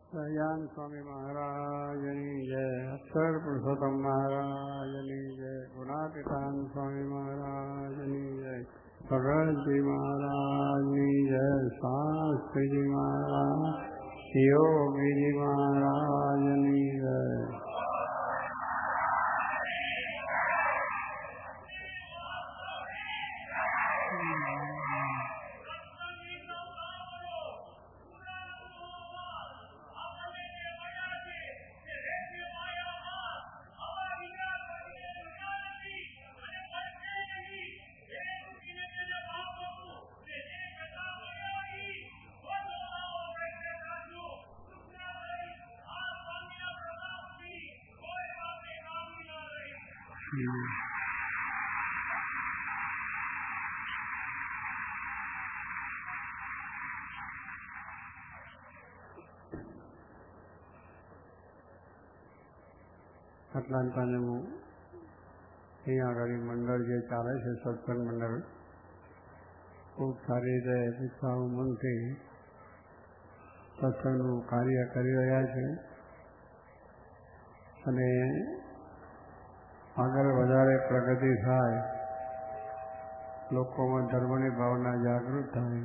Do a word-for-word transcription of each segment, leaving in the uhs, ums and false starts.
સહજાન સ્વામી મહારાજની જય, અક્ષર પુરુષોત્તમ મહારાજની જય, ગુણાતીતાન સ્વામી મહારાજની જય, ભગતજી મહારાજની જય, શાસ્ત્રીજી મહારાજ, યોગીજી મહારાજની જય. એટલાંતાનું અહીંયા આગળ મંડળ જે ચાલે છે, સત્સંગ મંડળ, ખૂબ સારી રીતે ઉત્સાહ ઉમંગથી સત્સંગનું કાર્ય કરી રહ્યા છે અને આગળ વધારે પ્રગતિ થાય, લોકોમાં ધર્મની ભાવના જાગૃત થાય,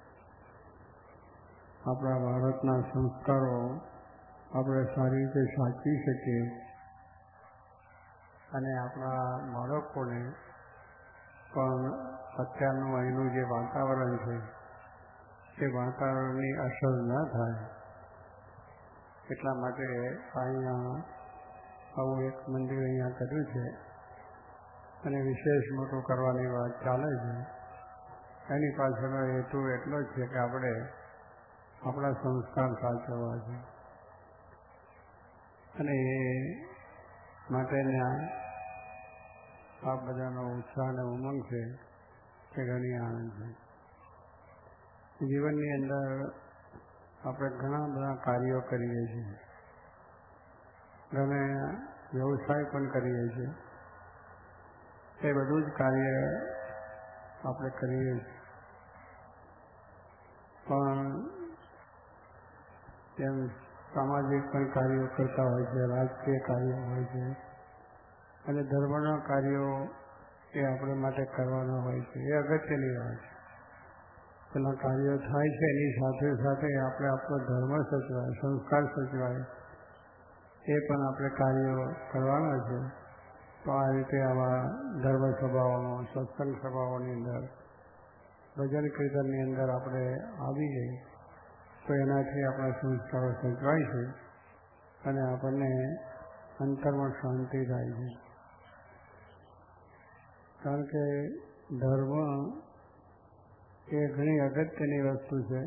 આપણા ભારતના સંસ્કારો આપણે સારી રીતે સાચવી શકીએ અને આપણા બાળકોને પણ અત્યારનું અહીંનું જે વાતાવરણ છે તે વાતાવરણની અસર ન થાય એટલા માટે અહીંયા આવું એક મંદિર અહીંયા કર્યું છે અને વિશેષ મોટું કરવાની વાત ચાલે છે. એની પાછળનો હેતુ એટલો જ છે કે આપણે આપણા સંસ્કાર સાચવવા છે અને એ માટેના આ બધાનો ઉત્સાહ અને ઉમંગ છે તે ઘણી આનંદ છે. જીવનની અંદર આપણે ઘણા બધા કાર્યો કરીએ છીએ, ઘણા વ્યવસાય પણ કરીએ છીએ, એ બધું જ કાર્ય આપણે કરીએ છીએ, પણ તેમ સામાજિક પણ કાર્યો કરતા હોય છે, રાજકીય કાર્યો હોય છે અને ધર્મના કાર્યો એ આપણે માટે કરવાના હોય છે. એ અગત્યની વાત છે. પેલા કાર્યો થાય છે એની સાથે સાથે આપણે આપણો ધર્મ સચવાય, સંસ્કાર સચવાય, એ પણ આપણે કાર્યો કરવાના છે. તો આ રીતે આવા ધર્મ સભાઓમાં, સત્સંગ સભાઓની અંદર, ભજન કીર્તનની અંદર આપણે આવીએ તો એનાથી આપણા સંસ્કારો સચવાય છે અને આપણને અંતરમાં શાંતિ થાય છે. કારણ કે ધર્મ એ ઘણી અગત્યની વસ્તુ છે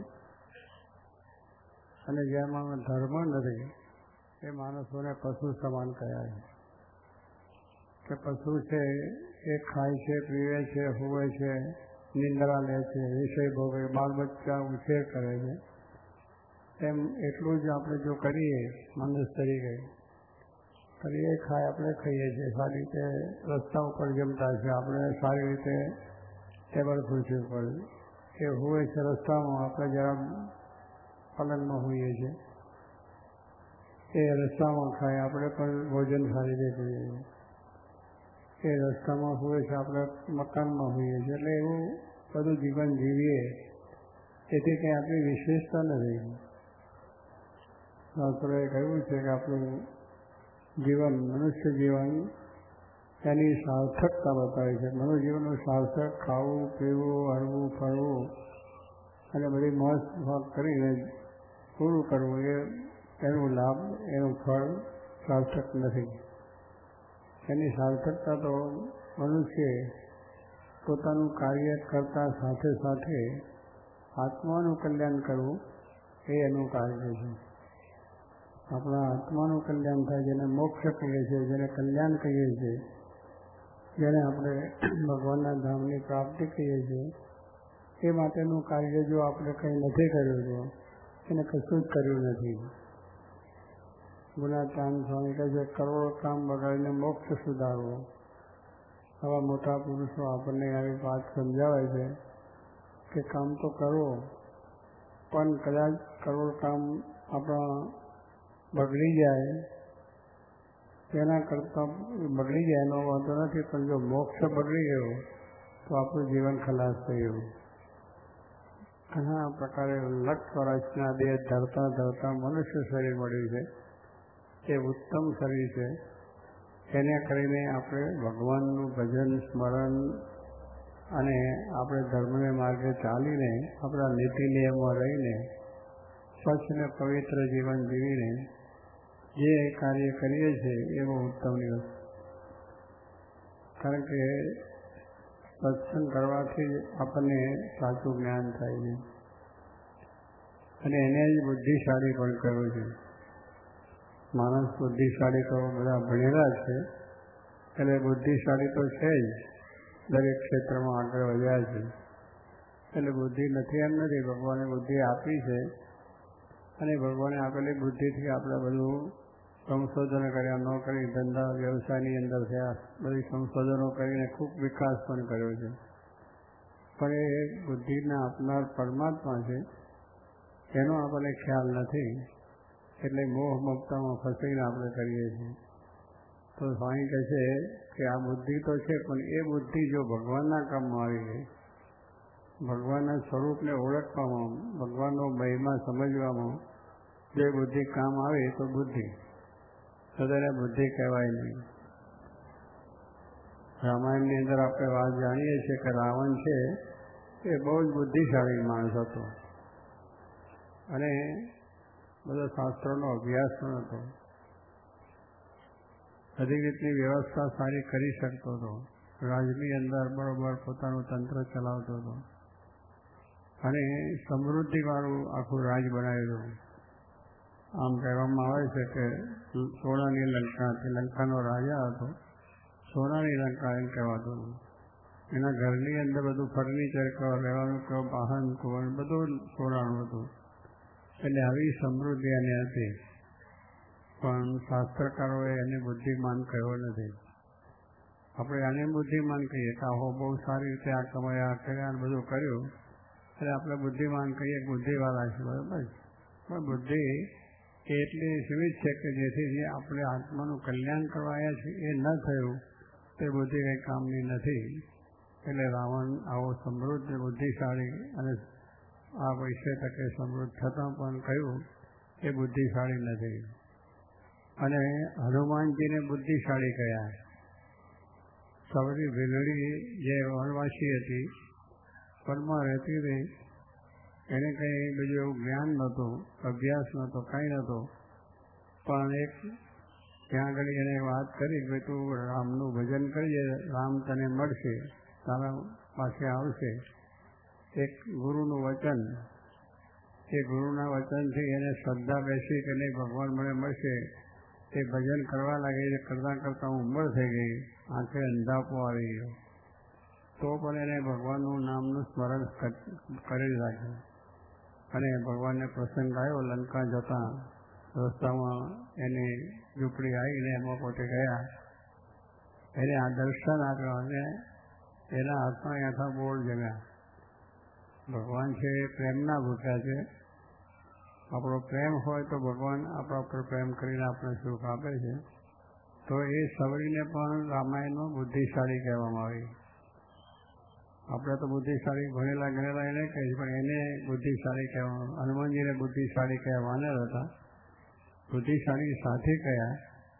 અને જેમાં ધર્મ નથી એ માણસોને પશુ સમાન કહેવાય છે. કે પશુ છે એ ખાય છે, પીવે છે, હુવે છે, નિંદ્રા લે છે, વિષય ભોગવે, બાળ બચ્ચા ઉછેર કરે છે, એમ એટલું જ આપણે જો કરીએ માણસ તરીકે કરીએ, ખાય આપણે ખાઈએ છીએ, સારી રીતે રસ્તા ઉપર જમતા છે, આપણે સારી રીતે ટેબલ ખુરશી ઉપર, એ હુવે છે રસ્તામાં, આપણે જરા પલંગમાં હોઈએ છીએ, એ રસ્તામાં ખાય, આપણે પણ ભોજન સારી રીતે કરીએ છીએ, એ રસ્તામાં હોય છે, આપણે મકાનમાં હોઈએ છીએ, એટલે એવું બધું જીવન જીવીએ એથી કંઈ આપણી વિશેષતા નથી. શાસ્ત્રોએ કહ્યું છે કે આપણું જીવન, મનુષ્ય જીવન એની સાર્થકતા બતાવે છે. મનુષ્ય જીવનનું સાર્થક ખાવું, પીવું, હરવું, ફરવું અને બધી મોજ ભાગ કરીને પૂરું કરવું, એ એનું લાભ, એનું ફળ સાર્થક નથી. એની સાર્થકતા તો મનુષ્ય પોતાનું કાર્ય કરતા સાથે સાથે આત્માનું કલ્યાણ કરવું એ એનું કાર્ય છે. આપણા આત્માનું કલ્યાણ થાય, જેને મોક્ષ કહીએ છીએ, જેને કલ્યાણ કહીએ છીએ, જેને આપણે ભગવાનના ધામની પ્રાપ્તિ કહીએ છીએ, એ માટેનું કાર્ય જો આપણે કંઈ નથી કર્યું તો એને કશું જ કર્યું નથી. ગુણાત્યાન સ્વામી કહે છે, કરોડો કામ બગાડીને મોક્ષ સુધારવો. આવા મોટા પુરુષો આપણને આવી વાત સમજાવે છે કે કામ તો કરવો, પણ કદાચ કરોડ કામ આપણા બગડી જાય તેના કરતાં બગડી જાય એનો વાંધો નથી, પણ જો મોક્ષ બગડી ગયો તો આપણું જીવન ખલાસ થયું. ઘણા પ્રકારે લક્ષ વર્ષના દેહ ધરતા ધરતા મનુષ્ય શરીર મળ્યું છે. એ ઉત્તમ શરીર છે. એને કરીને આપણે ભગવાનનું ભજન સ્મરણ અને આપણે ધર્મને માર્ગે ચાલીને આપણા નીતિ નિયમમાં રહીને સ્વચ્છ ને પવિત્ર જીવન જીવીને જે કાર્ય કરીએ છીએ એ બહુ ઉત્તમની વસ્તુ. કારણ કે સત્સંગ કરવાથી જ આપણને સાચું જ્ઞાન થાય છે અને એને જ બુદ્ધિશાળી પણ કહ્યું છે. માણસ બુદ્ધિશાળી તો બધા ભણેલા છે એટલે બુદ્ધિશાળી તો છે જ, દરેક ક્ષેત્રમાં આગળ વધ્યા છે. એટલે બુદ્ધિ નથી એમ નથી, ભગવાને બુદ્ધિ આપી છે અને ભગવાને આપેલી બુદ્ધિથી આપણે બધું સંશોધન કર્યા, નોકરી ધંધા વ્યવસાયની અંદર થયા, બધી સંશોધનો કરીને ખૂબ વિકાસ પણ કર્યો છે. પણ એ બુદ્ધિના આપનાર પરમાત્મા છે એનો આપણને ખ્યાલ નથી, એટલે મોહ મમતામાં ફસાઈને આપણે કરીએ છીએ. તો સ્વામી કહે છે કે આ બુદ્ધિ તો છે, પણ એ બુદ્ધિ જો ભગવાનના કામમાં આવી ગઈ, ભગવાનના સ્વરૂપને ઓળખવામાં, ભગવાનનો મહિમા સમજવામાં જે બુદ્ધિ કામ આવે તો બુદ્ધિ, તો તેને બુદ્ધિ કહેવાય નહીં. રામાયણની અંદર આપણે વાત જાણીએ છીએ કે રાવણ છે એ બહુ જ બુદ્ધિશાળી માણસ હતો અને બધા શાસ્ત્રોનો અભ્યાસ પણ હતો, બધી રીતની વ્યવસ્થા સારી કરી શકતો હતો, રાજની અંદર બરોબર પોતાનું તંત્ર ચલાવતો હતો અને સમૃદ્ધિવાળું આખું રાજ બનાવેલું. આમ કહેવામાં આવે છે કે સોનાની લંકા હતી, લંકાનો રાજા હતો, સોનાની લંકા એમ કહેવાતું હતું. એના ઘરની અંદર બધું ફર્નિચર કહો, રહેવાનું કહો, વાહન કહો, બધું સોનાનું હતું. એટલે આવી સમૃદ્ધિ એને હતી, પણ શાસ્ત્રકારોએ એને બુદ્ધિમાન કહ્યો નથી. આપણે આને બુદ્ધિમાન કહીએ કે આહો બહુ સારી રીતે આ કમાયા કર્યા બધું કર્યું એટલે આપણે બુદ્ધિમાન કહીએ, બુદ્ધિવાળા છે, બરાબર. પણ બુદ્ધિ એટલી સીમિત છે કે જેથી જે આપણે આત્માનું કલ્યાણ કરવા આવ્યા છે એ ન થયું તે બુદ્ધિ કંઈ કામની નથી. એટલે રાવણ આવો સમૃદ્ધ બુદ્ધિશાળી અને આ પૈસે તકે સમૃદ્ધ થતાં પણ કહ્યું એ બુદ્ધિશાળી નથી. અને હનુમાનજીને બુદ્ધિશાળી કહ્યા. સૌથી ભીલડી જે વનવાસી હતી, વનમાં રહેતી રહી, એને કંઈ બીજું એવું જ્ઞાન નહોતું, અભ્યાસ નહોતો, કાંઈ નહોતો. પણ એક ત્યાં આગળ એને વાત કરી કે તું રામનું ભજન કરજે, રામ તને મળશે, તારા પાસે આવશે. એક ગુરુનું વચન, એ ગુરુના વચનથી એને શ્રદ્ધા બેસી કે નહીં ભગવાન મને મળશે. એ ભજન કરવા લાગી, કરતાં કરતાં ઉંમર થઈ ગઈ, આંખે અંધાપો આવી ગયો, તો પણ એને ભગવાનનું નામનું સ્મરણ કરી રાખ્યું. અને ભગવાનને પ્રસંગ આવ્યો, લંકા જતા રસ્તામાં એની ઝૂંપડી આવીને એમાં પોતે ગયા, એને આ દર્શન આપ્યો અને એના હાથમાં યાથા બોળ જમ્યા. ભગવાન છે એ પ્રેમના ભૂખ્યા છે. આપણો પ્રેમ હોય તો ભગવાન આપણા ઉપર પ્રેમ કરીને આપણે સુખ આપે છે. તો એ સવરીને પણ રામાયણમાં બુદ્ધિશાળી કહેવામાં આવી. આપણે તો બુદ્ધિશાળી ભણેલા ગણેલા એને કહીએ, પણ એને બુદ્ધિશાળી કહેવામાં, હનુમાનજીને બુદ્ધિશાળી કહેવાના હતા. બુદ્ધિશાળી સાથે કહ્યા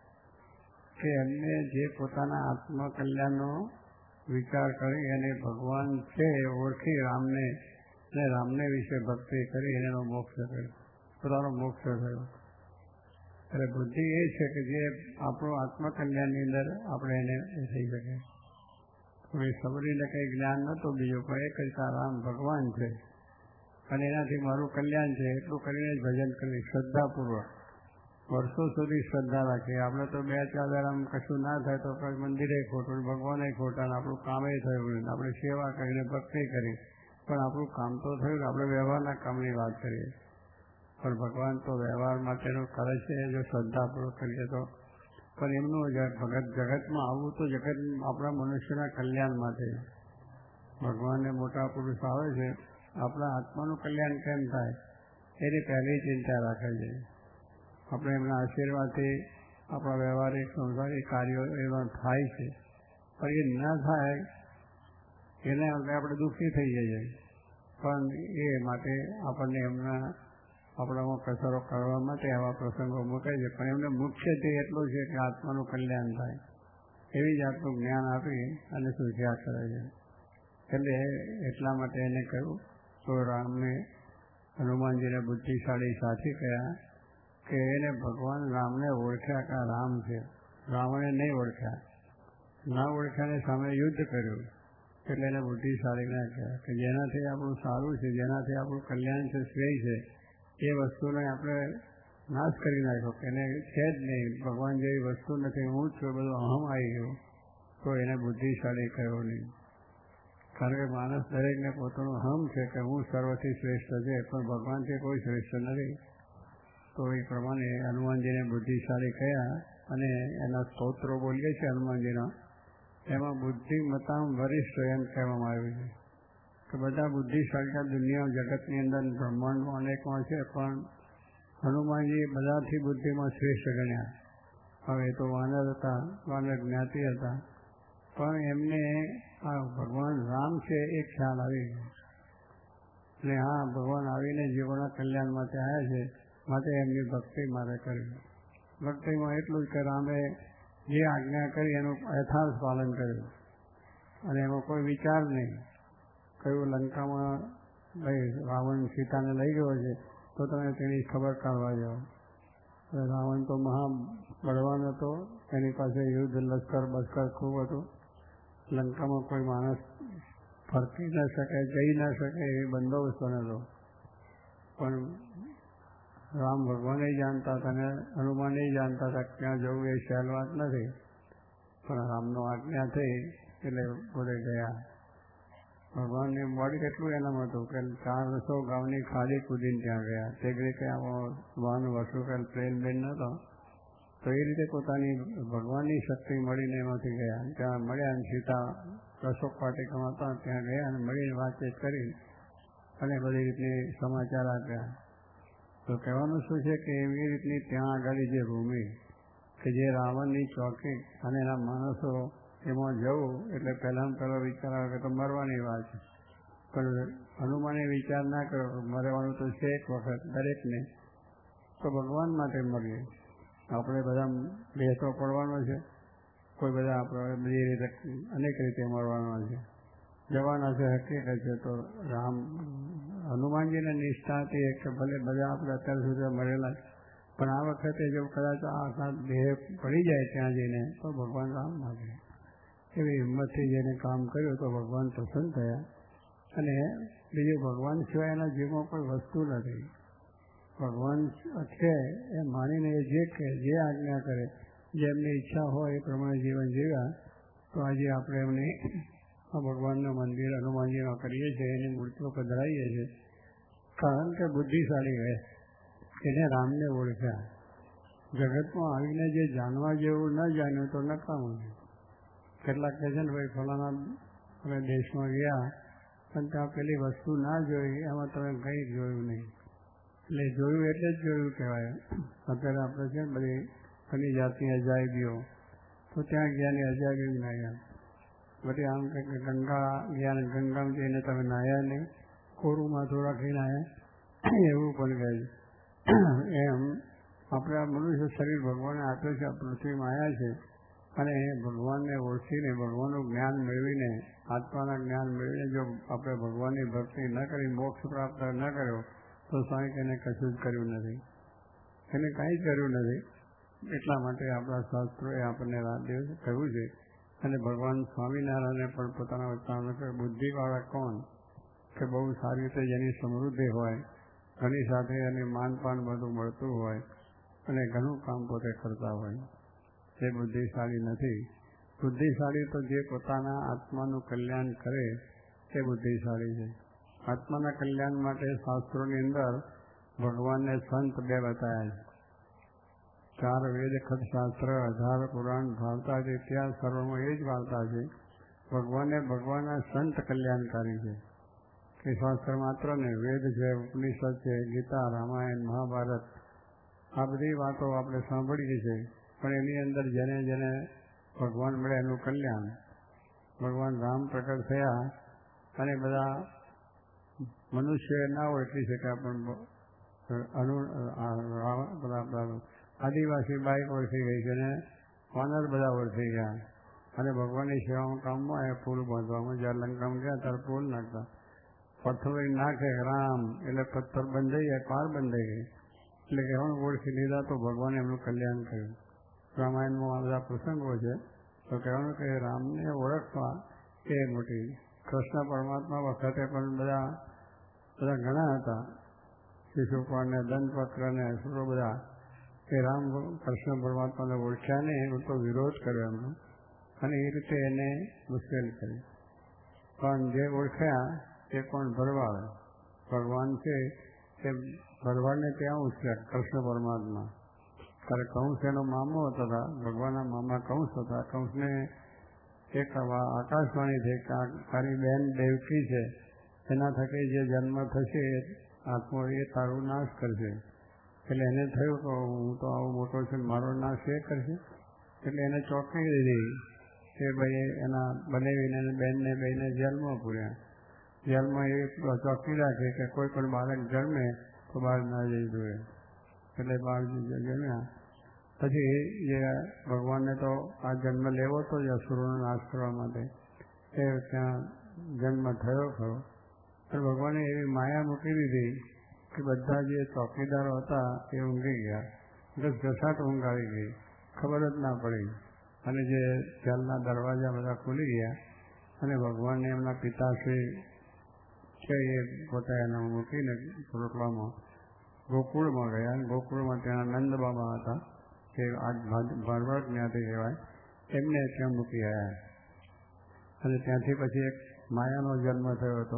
કે એમને જે પોતાના આત્મકલ્યાણનો વિચાર કરી અને ભગવાન છે ઓળખી રામને અને રામને વિશે ભક્તિ કરી એનો મોક્ષ કર્યો, પોતાનો મોક્ષ થયો. એટલે બુદ્ધિ એ છે કે જે આપણું આત્મકલ્યાણની અંદર આપણે એને થઈ શકે. કોઈ સબરીને કંઈ જ્ઞાન નહોતું બીજું, પણ એ કહેતા રામ ભગવાન છે અને એનાથી મારું કલ્યાણ છે એટલું કરીને જ ભજન કરી શ્રદ્ધાપૂર્વક વર્ષો સુધી શ્રદ્ધા રાખી. આપણે તો બે ચાર વાર આમ કશું ના થાય તો કોઈ મંદિરે ખોટું, ભગવાને ખોટા, આપણું કામે થયું, આપણે સેવા કરીને ભક્તિ કરી, પણ આપણું કામ તો થયું. આપણે વ્યવહારના કામની વાત કરીએ, પણ ભગવાન તો વ્યવહાર માટેનું કરે છે જો શ્રદ્ધાપૂર્વક કરીએ તો. પણ એમનું ભગત જગતમાં આવવું તો જગત આપણા મનુષ્યના કલ્યાણ માટે. ભગવાનને મોટા પુરુષ આવે છે, આપણા આત્માનું કલ્યાણ કેમ થાય એની પહેલી ચિંતા રાખે છે. આપણે એમના આશીર્વાદથી આપણા વ્યવહારિક સંસારિક કાર્યો એમાં થાય છે, પણ એ ન થાય એને આપણે દુઃખી થઈ જઈએ. પણ એ માટે આપણને એમના આપણામાં કસરો કરવા માટે આવા પ્રસંગો મૂકે છે. પણ એમને મુખ્ય ધ્યેય એટલું છે કે આત્માનું કલ્યાણ થાય, એવી જાતનું જ્ઞાન આપી અને સૂચ્યા કરે છે. એટલે એટલા માટે એને કહ્યું તો રામને હનુમાનજીને બુદ્ધિશાળી સાથી કહ્યા કે એને ભગવાન રામને ઓળખ્યા કે રામ છે. રાવણે નહીં ઓળખ્યા, ના ઓળખ્યાને સામે યુદ્ધ કર્યું, એટલે એને બુદ્ધિશાળી ના કહ્યા કે જેનાથી આપણું સારું છે, જેનાથી આપણું કલ્યાણ છે, શ્રેય છે, એ વસ્તુને આપણે નાશ કરી નાખ્યો કે એને છે જ નહીં, ભગવાન જેવી વસ્તુ નથી, હું જ છું, બધું અહમ આવી ગયું, તો એને બુદ્ધિશાળી કહ્યો નહીં. કારણ કે માણસ દરેકને પોતાનું અહમ છે કે હું સર્વથી શ્રેષ્ઠ છે, પણ ભગવાનથી કોઈ શ્રેષ્ઠ નથી. તો એ પ્રમાણે હનુમાનજીને બુદ્ધિશાળી કહ્યા. અને એના સ્તોત્રો બોલીએ છીએ હનુમાનજીના, એમાં બુદ્ધિમતામ વરિષ્ઠ એમ કહેવામાં આવ્યું છે કે બધા બુદ્ધિશાળી દુનિયા જગતની અંદર બ્રહ્માંડમાં અનેકમાં છે, પણ હનુમાનજી બધાથી બુદ્ધિમાં શ્રેષ્ઠ ગણ્યા. હવે તો વાનર હતા, વાનર જ્ઞાતિ હતા, પણ એમને આ ભગવાન રામ છે એ ખ્યાલ આવી ગયો. અને હા, ભગવાન આવીને જીવોના કલ્યાણ માટે આવ્યા છે, માટે એમની ભક્તિ મારે કરવી. ભક્તિમાં એટલું જ કે રામે જે આજ્ઞા કરી એનું યથાર્થ પાલન કર્યું, અને એમાં કોઈ વિચાર નહીં. કયું લંકામાં ભાઈ રાવણ સીતાને લઈ ગયો છે, તો તમે તેની ખબર કાઢવા જાઓ. રાવણ તો મહા બળવાન હતો, એની પાસે યુદ્ધ લશ્કર બસ્કર ખૂબ હતું. લંકામાં કોઈ માણસ ફરકી ન શકે, જઈ ન શકે એવી બંદોબસ્ત હતો. પણ રામ ભગવાને જાણતા હતા અને હનુમાને જાણતા હતા ક્યાં જવું એ સહેલ વાત નથી. પણ રામનો આજ્ઞા થઈ એટલે પોતે ગયા. ભગવાનને મોડી કેટલું એનામ હતું કે ચારસો ગામની ખાલી કૂદીને ત્યાં ગયા. તે રીતે આમાં વાહન વસ્તુ કે પ્લેન બેન નહોતો, તો એ રીતે પોતાની ભગવાનની શક્તિ મળીને એમાંથી ગયા. ત્યાં મળ્યા અને સીતા અશોક વાટિકામાં હતા, ત્યાં ગયા અને મળીને વાતચીત કરી અને બધી રીતની સમાચાર આપ્યા. તો કહેવાનું શું છે કે એવી રીતની ત્યાં આગળ જે ભૂમિ કે જે રાવણની ચોકી અને એના માણસો એમાં જવું એટલે પહેલાં પહેલો વિચાર આવે કે તો મરવાની વાત છે. પણ હનુમાને વિચાર ના કર્યો, મરવાનું તો છે એક વખત દરેકને, તો ભગવાન માટે મરીએ. આપણે બધા બેસતો પડવાનો છે, કોઈ બધા આપણે બધી રીતે અનેક રીતે મરવાનો છે, જવાના છે, હકીકત છે. તો રામ હનુમાનજીને નિષ્ઠા હતી કે ભલે બધા આપણે અત્યાર સુધી મળેલા, પણ આ વખતે જો કદાચ આ દેહ પડી જાય ત્યાં જઈને તો ભગવાન રામ માટે એવી હિંમતથી જેને કામ કર્યું તો ભગવાન પ્રસન્ન થયા. અને બીજું ભગવાન સિવાય એના જીવમાં કોઈ વસ્તુ નથી. ભગવાન છે એ માનીને જે કે જે આજ્ઞા કરે, જે એમની ઈચ્છા હોય એ પ્રમાણે જીવન જીવ્યા. તો આજે આપણે એમની આ ભગવાનનું મંદિર હનુમાનજીમાં કરીએ છીએ, એની મૂર્તિઓ પધરાવીએ છીએ. કારણ કે બુદ્ધિશાળી રહે, એને રામને ઓળખ્યા. જગતમાં આવીને જે જાણવા જેવું ન જાણ્યું તો નકામું છે. કેટલાક કહે છે ને ભાઈ ફલાણા અમે દેશમાં ગયા પણ ત્યાં પેલી વસ્તુ ના જોઈ, એમાં તમે કંઈ જોયું નહીં. એટલે જોયું એટલે જ જોયું કહેવાય. અત્યારે આપણે છે બધી ઘણી જાતની અજાયબીઓ, તો ત્યાં ગયા ને અજાયબી નાહ્યા. બધી આમ કંઈક ગંગા ગયા ને ગંગામાં જઈને તમે નાહ્યા નહીં, કોરું માથું રાખીને આવ્યા, એવું પણ કહે છે. એમ આપણે આ મનુષ્ય શરીર ભગવાને આપ્યું છે, આ પૃથ્વીમાં આવ્યા છે, અને ભગવાનને ઓળખીને ભગવાનનું જ્ઞાન મેળવીને, આત્માના જ્ઞાન મેળવીને જો આપણે ભગવાનની ભક્તિ ન કરી, મોક્ષ પ્રાપ્ત ન કર્યો, તો સ્વામી એને કશું જ કર્યું નથી, એને કાંઈ જ કર્યું નથી. એટલા માટે આપણા શાસ્ત્રોએ આપણને રાત દિવસ કહ્યું છે. અને ભગવાન સ્વામિનારાયણે પણ પોતાના વચનામાં કહ્યું, બુદ્ધિવાળા કોણ કે બહુ સારી રીતે જેની સમૃદ્ધિ હોય, ઘણી સાથે એની માનપાન બધું મળતું હોય અને ઘણું કામ પોતે કરતા હોય, તે બુદ્ધિશાળી નથી. બુદ્ધિશાળી તો જે પોતાના આત્માનું કલ્યાણ કરે તે બુદ્ધિશાળી છે. આત્માના કલ્યાણ માટે શાસ્ત્રોની અંદર ભગવાનને સંત બે બતાવ્યા છે. ચાર વેદ ખટશાસ્ત્ર, હજાર પુરાણ, વાર્તા છે, ત્યાં સર્વમાં એ જ વાર્તા છે. ભગવાને ભગવાનના સંત કલ્યાણકારી છે. કે શાસ્ત્ર માત્ર ને વેદ છે, ઉપનિષદ છે, ગીતા, રામાયણ, મહાભારત આ બધી વાતો આપણે સાંભળીએ છીએ, પણ એની અંદર જેને જેને ભગવાન મળે એનું કલ્યાણ. ભગવાન રામ પ્રકટ થયા અને બધા મનુષ્ય ના ઓળખી શક્યા, પણ અનુ બધા આદિવાસી બાઈક ઓળખી ગઈ છે અને વાનર બધા ઓળખી ગયા. અને ભગવાનની સેવામાં કામમાં એ પુલ બાંધવામાં જ્યારે લંકામાં ગયા ત્યારે પુલ નાખતા પથ્થર નાખે રામ એટલે પથ્થર બંધાઈ જાય, પાર બંધાઈ ગઈ. એટલે કહેવાનું ઓળખી લીધા તો ભગવાને એમનું કલ્યાણ કર્યું. રામાયણમાં આ બધા પ્રસંગો છે તો કહેવાનું કે રામને ઓળખવા એ મોટી. કૃષ્ણ પરમાત્મા વખતે પણ બધા બધા ઘણા હતા, શિશુપાળ ને દંતવક્ર ને સુરો બધા, કે રામ કૃષ્ણ પરમાત્માને ઓળખ્યા ને એનો તો વિરોધ કર્યો એમનો અને એ રીતે એને મુશ્કેલ કરી. પણ જે ઓળખ્યા તે કોણ? ભરવાડ. ભગવાન છે તે ભરવાડને ત્યાં ઉછર્યા કૃષ્ણ પરમાત્મા. ત્યારે કંસ એનો મામો હતા, ભગવાનના મામા કંસ હતા. કંસને એક આકાશવાણી થઈ કે તારી બેન દેવકી છે, એના થકી જે જન્મ થશે આત્મો એ તારો નાશ કરશે. એટલે એને થયું કે હું તો આવો મોટો છું, મારો નાશ એ કરશે. એટલે એને ચોંકી દીધી કે ભાઈ એના બનાવીને બેનને બેને જેલમાં પૂર્યા. જેલમાં એ ચોકી રાખે કે કોઈ પણ બાળક જન્મે તો બહાર ના જઈ જોઈએ. એટલે બહાર જન્મ્યા પછી જે ભગવાનને તો આ જન્મ લેવો હતો જ અસુરોનો નાશ કરવા માટે, એ ત્યાં જન્મ થયો ખરો. પણ ભગવાને એવી માયા મૂકી દીધી કે બધા જે ચોકીદારો હતા એ ઊંઘી ગયા. બસ જસાટ ઊંઘ આવી ગઈ, ખબર જ ના પડી. અને જે જેલના દરવાજા બધા ખુલી ગયા અને ભગવાનને એમના પિતાશ્રી છે એ પોતે એને મૂકીને રોટલામાં ગોકુળમાં ગયા. અને ગોકુળમાં ત્યાં નંદ બાબા હતા, કે આજ ભરવાડ જ્ઞાતિ કહેવાય, એમને ત્યાં મૂકી આવ્યા. અને ત્યાંથી પછી એક માયાનો જન્મ થયો હતો,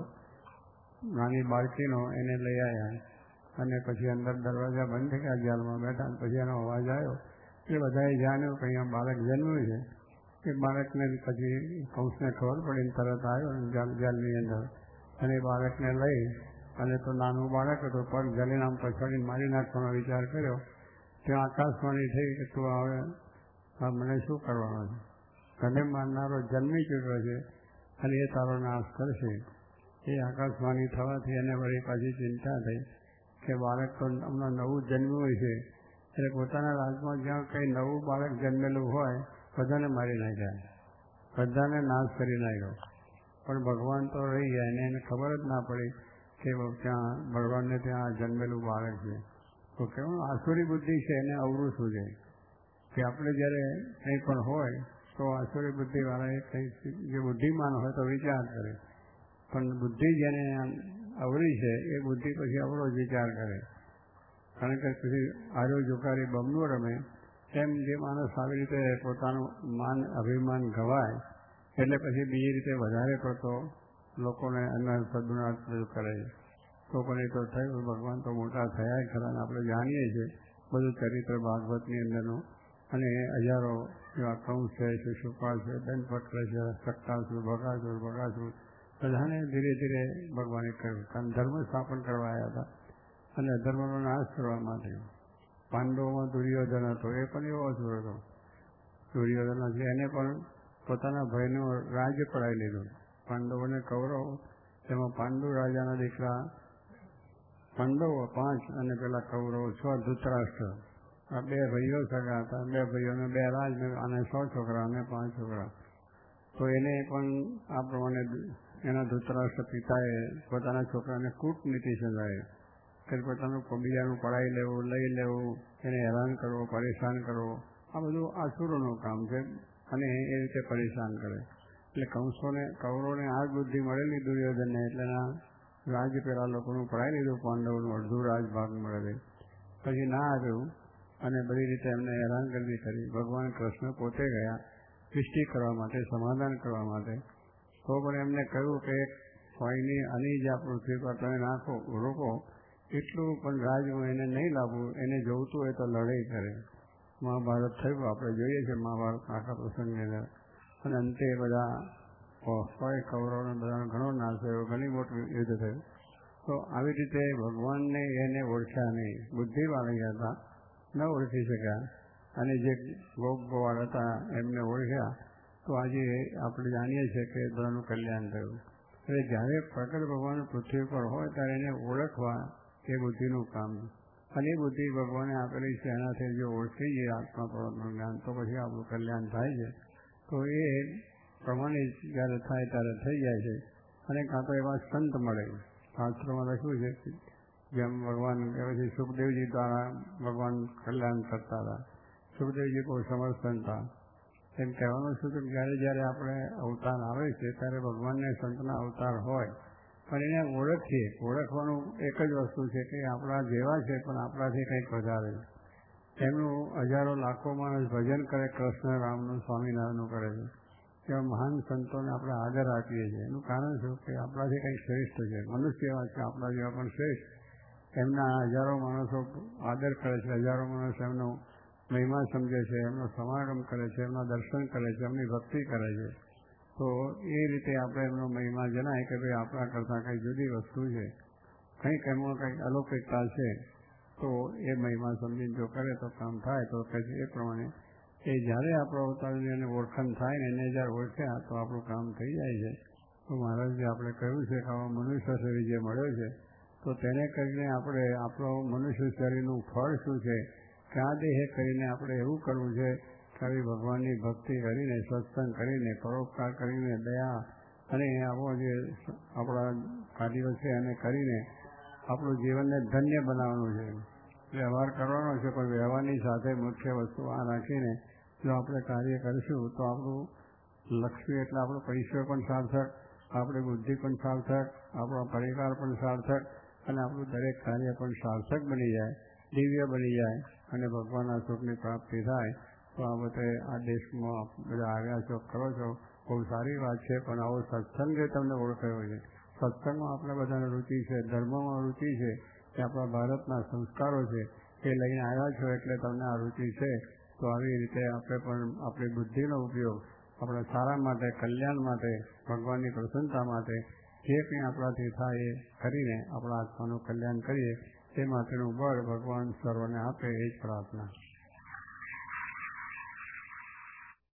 નાની બાળકીનો, એને લઈ આવ્યા. અને પછી અંદર દરવાજા બંધ થઈ ગયા, જેલમાં બેઠા. પછી એનો અવાજ આવ્યો એટલે બધાએ જાણ્યું કે અહીંયા બાળક જન્મ્યું છે. એ બાળકને પછી કંસને ખબર પડીને તરત આવ્યો જેલની અંદર અને એ બાળકને લઈ, અને તો નાનું બાળક હતું, પગ જલીને આમ પછાડીને મારી નાખવાનો વિચાર કર્યો. ત્યાં આકાશવાણી થઈ કે તું હવે આ મને શું કરવાનું છે? તને મારનારો જન્મી ચૂક્યો છે અને એ તારો નાશ કરશે. એ આકાશવાણી થવાથી એને વળી પાછી ચિંતા થઈ કે બાળક તો હમણાં નવું જન્મ્યું છે, એટલે પોતાના રાજમાં જ્યાં કંઈ નવું બાળક જન્મેલું હોય બધાને મારી નાખ્યા, બધાને નાશ કરી નાખ્યો. પણ ભગવાન તો રહી ગયા, એને એને ખબર જ ના પડી કે ત્યાં ભગવાનને ત્યાં જન્મેલું બાળક છે. તો કેવું આસુરી બુદ્ધિ છે એને અવરું શું છે કે આપણે જ્યારે કંઈ પણ હોય તો આસુરી બુદ્ધિવાળા એ કંઈ જે બુદ્ધિમાન હોય તો વિચાર કરે, પણ બુદ્ધિ જેને અવળી છે એ બુદ્ધિ પછી અવળો જ વિચાર કરે. કારણ કે પછી આરો જોકારી બમણું રમે, એમ જે માણસ આવી રીતે પોતાનું માન અભિમાન ગવાય એટલે પછી બીજી રીતે વધારે પડતો લોકોને અનર્થ સદુનાર્થ કરે. તો પણ એ તો થયું, ભગવાન તો મોટા થયા જ ખરા. આપણે જાણીએ છીએ બધું ચરિત્ર ભાગવતની અંદરનું. અને હજારો એવા કંસ છે, શિશુપાળ છે, દંતવક્ર છે, સક્તાસુર, ભગાસુર, ભગાસુર, બધાને ધીરે ધીરે ભગવાને કહ્યું. કારણ ધર્મ સ્થાપન કરવા આવ્યા હતા અને અધર્મનો નાશ કરવા માટે. પાંડવોમાં દુર્યોધન હતો, એ પણ એવો અસુર હતો. દુર્યોધન છે એને પણ પોતાના ભાઈનું રાજ્ય પડાવી લીધું. પાંડવોને કૌરવ, તેમાં પાંડુ રાજાના દીકરા પાંડવો પાંચ અને પેલા કૌરવો છ, ધૃતરાષ્ટ્ર, આ બે ભાઈઓ સગા હતા. બે ભાઈઓને બે રાજ અને સો છોકરા અને પાંચ છોકરા. તો એને પણ આ પ્રમાણે એના ધૃતરાષ્ટ્ર પિતાએ પોતાના છોકરાને કૂટનીતિ સમજાવી કે પોતાનું બીજાનું પડાવી લેવું, લઈ લેવું, એને હેરાન કરવો, પરેશાન કરવો, આ બધું આસુરોનું કામ છે અને એ રીતે પરેશાન કરે. એટલે કંસોને કૌરવોને આ જ બુદ્ધિ મળેલી દુર્યોધનને, એટલે એના રાજ પેલા લોકોનું પડાવી લીધું, પાંડવોનું અડધું રાજ ભાગ મળે. પછી ના આવ્યું અને બધી રીતે એમને હેરાનગતિ કરી. ભગવાન કૃષ્ણ પોતે ગયા સૃષ્ટિ કરવા માટે, સમાધાન કરવા માટે. તો પણ એમને કહ્યું કે સ્વાઈની અનીજ આ પૃથ્વી પર તમે નાખો, રોકો, એટલું પણ રાજ હું એને નહીં લાવવું. એને જોઈતું હોય તો લડાઈ કરે. મહાભારત થયું, આપણે જોઈએ છીએ મહાભારત આખા પ્રસંગની અંદર. અને અંતે બધા હોય કૌરવોને બધાનો ઘણો નાશ થયો, ઘણી મોટું યુદ્ધ થયું. તો આવી રીતે ભગવાનને એને ઓળખ્યા નહીં, બુદ્ધિવાળી હતા. ન ઓળખી શક્યા અને જે ગોપ ગોવાળ હતા એમને ઓળખ્યા તો આજે આપણે જાણીએ છીએ કે બધાનું કલ્યાણ થયું. એટલે જ્યારે પ્રગટ ભગવાન પૃથ્વી પર હોય ત્યારે એને ઓળખવા એ બુદ્ધિનું કામ અને એ બુદ્ધિ ભગવાને આપેલી છે. એનાથી જો ઓળખી જઈએ આત્મા પરમાત્માનું જ્ઞાન તો પછી આપણું કલ્યાણ થાય છે. તો એ પ્રમાણે જ્યારે થાય ત્યારે થઈ જાય છે. અને કાં તો એવા સંત મળે. શાસ્ત્રોમાં લખ્યું છે જેમ ભગવાન પછી સુખદેવજી દ્વારા ભગવાન કલ્યાણ કરતા હતા. સુખદેવજી બહુ સમર્થન હતા. એમ કહેવાનું શું કે જ્યારે જ્યારે આપણે અવતાર આવે છે ત્યારે ભગવાનને સંતના અવતાર હોય પણ એને ઓળખીએ. ઓળખવાનું એક જ વસ્તુ છે કે આપણા જેવા છે પણ આપણાથી કંઈક વધારે. એમનું હજારો લાખો માણસ ભજન કરે, કૃષ્ણ રામનું સ્વામિનારાયણનું કરે છે. એવા મહાન સંતોને આપણે આદર આપીએ છીએ. એનું કારણ શું કે આપણાથી કંઈક શ્રેષ્ઠ છે. મનુષ્ય એવા છે આપણા જેવા પણ શ્રેષ્ઠ. એમના હજારો માણસો આદર કરે છે, હજારો માણસ એમનો મહિમા સમજે છે, એમનો સમાગમ કરે છે, એમના દર્શન કરે છે, એમની ભક્તિ કરે છે. તો એ રીતે આપણે એમનો મહિમા જણાય કે ભાઈ આપણા કરતાં કંઈ જુદી વસ્તુ છે, કંઈક એમાં કંઈક અલૌકિકતા છે. તો એ મહિમા સમજીને જો કરે તો કામ થાય. તો પછી એ પ્રમાણે એ જ્યારે આપણો અવતારની એને ઓળખાણ થાય ને એને જ્યારે ઓળખ્યા તો આપણું કામ થઈ જાય છે. તો મહારાજે આપણે કહ્યું છે કે આવા મનુષ્ય શરીર જે મળ્યો છે તો તેને કરીને આપણે આપણો મનુષ્ય શરીરનું ફળ શું છે કે આ દેહે કરીને આપણે એવું કરવું છે કે આવી ભગવાનની ભક્તિ કરીને, સત્સંગ કરીને, પરોપકાર કરીને, દયા અને આવો જે આપણા કાર્યો છે એને કરીને આપણું જીવનને ધન્ય બનાવવાનું છે. વ્યવહાર કરવાનો છે પણ વ્યવહારની સાથે મુખ્ય વસ્તુ આ રાખીને જો આપણે કાર્ય કરીશું તો આપણું લક્ષ્ય એટલે આપણો પૈસો પણ સાર્થક, આપણી બુદ્ધિ પણ સાર્થક, આપણો પરિવાર પણ સાર્થક અને આપણું દરેક કાર્ય પણ સાર્થક બની જાય, દિવ્ય બની જાય અને ભગવાનના સુખની પ્રાપ્તિ થાય. તો આ બધે આ દેશમાં બધા આવ્યા છો, કરો છો, બહુ સારી વાત છે. પણ આવો સત્સંગ જે તમને ઓળખાયો છે, સત્સંગમાં આપણે બધાને રુચિ છે, ધર્મમાં રુચિ છે, કે આપણા ભારતના સંસ્કારો છે એ લઈને આવ્યા છો એટલે તમને આ રુચિ છે. તો આવી રીતે આપણે પણ આપણી બુદ્ધિનો ઉપયોગ આપણા સારા માટે, કલ્યાણ માટે, ભગવાનની પ્રસન્નતા માટે જે કંઈ આપણાથી થાય એ કરીને આપણા આત્માનું કલ્યાણ કરીએ તે માટેનું બળ ભગવાન સર્વને આપે એ જ પ્રાર્થના.